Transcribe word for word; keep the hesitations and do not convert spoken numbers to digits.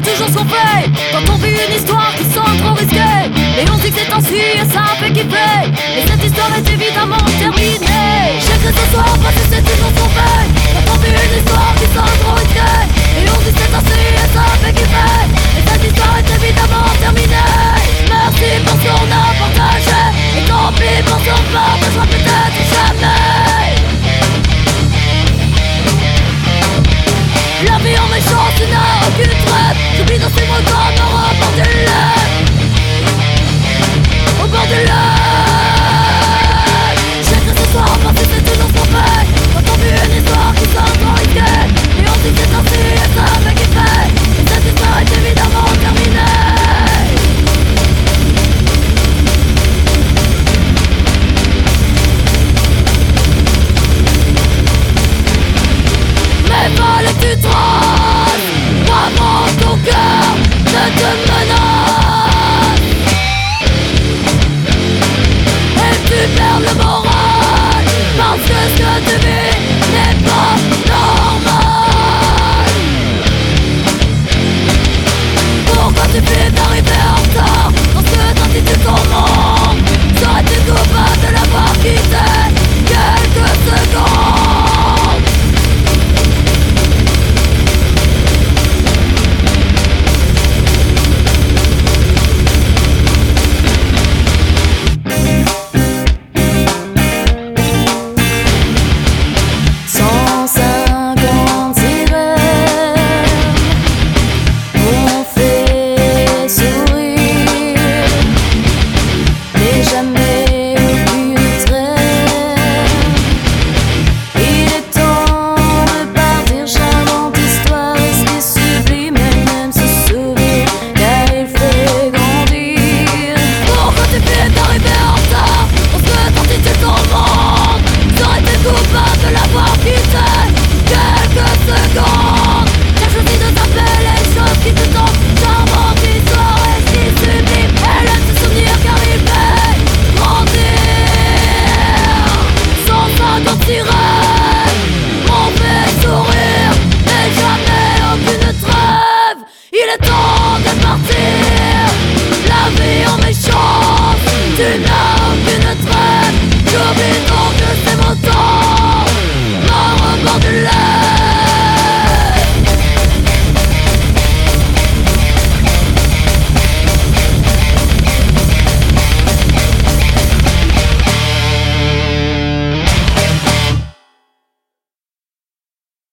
toujours ce qu'on fait quand on vit une histoire qui semble trop risquée. Et on dit que c'est ainsi et ça fait kiffer. Et cette histoire est évidemment terminée. J'écris ce soir parce que c'est toujours ce qu'on fait quand on vit une histoire qui semble trop